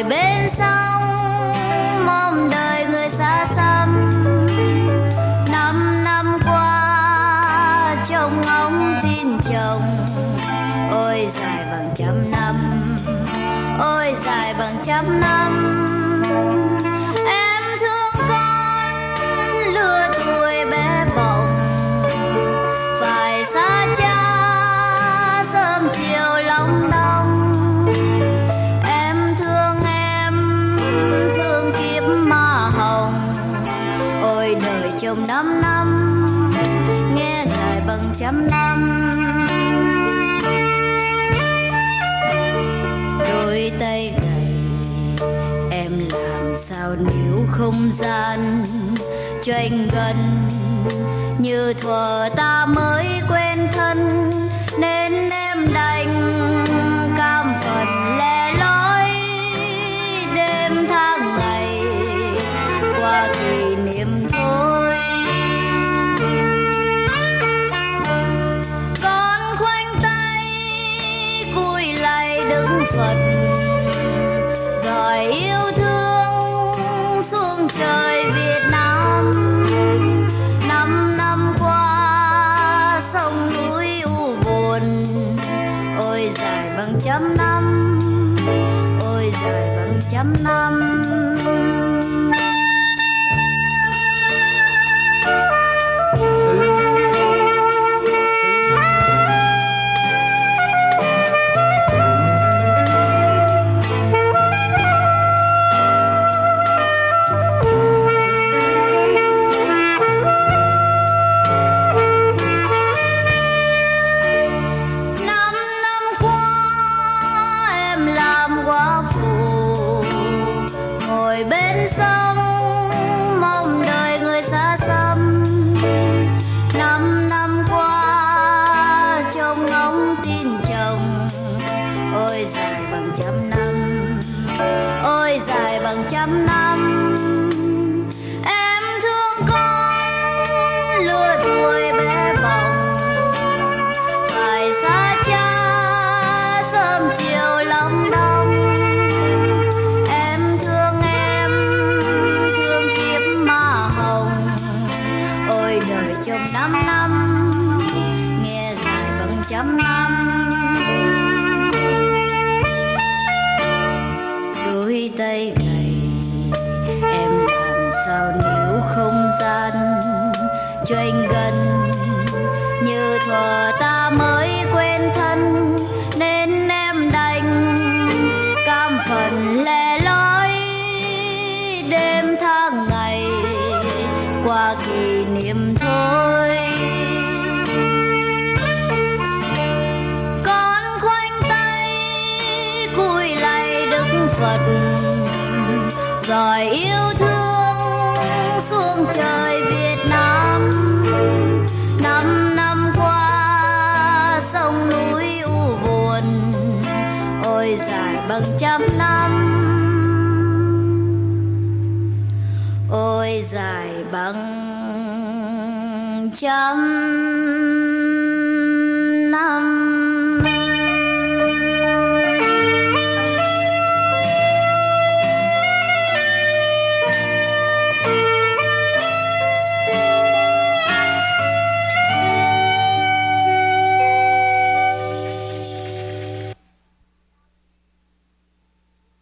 ngồi bên sông mong đời người xa xăm. 5 năm qua trông ngóng tin chồng, ôi dài bằng trăm năm, ôi dài bằng trăm năm. Em thương con lứa tuổi bé bỏng, phải xa cha sớm chiều lòng đông. Em thương kiếp ma hồng, ôi đời chồng 5 năm nghe dài bằng trăm năm. Đôi tay gầy em làm sao níu không gian cho anh gần, như thuở ta mới quen thân nên em đành cam phần lẻ loi. Đêm tháng ngày qua kỷ niệm thôi. Con khoanh tay cúi lạy đứng Phật, giỏi yêu thương xuống trời Việt Nam. 5 năm qua sông núi u buồn, ôi dài bằng trăm năm, ôi dài bằng trăm năm. Bên sông mong đời người xa xăm. 5 năm qua trông ngóng tin chồng, ôi dài bằng trăm năm, ôi dài bằng trăm năm. Em thương con lứa tuổi bé bỏng, phải xa cha sớm chiều lòng đông. Chồng 5 năm nghe dài bằng trăm năm. Đôi tay gầy em làm sao níu không gian cho anh gần, như thuở ta mới quen thân nên em đành cam phần lẻ loi. Đêm tháng ngày qua kỷ niệm thôi. Con khoanh tay cúi lạy đức Phật, giỏi yêu thương xuống trời Việt Nam. 5 năm qua sông núi u buồn, ôi dài bằng trăm năm, ôi dài bằng trăm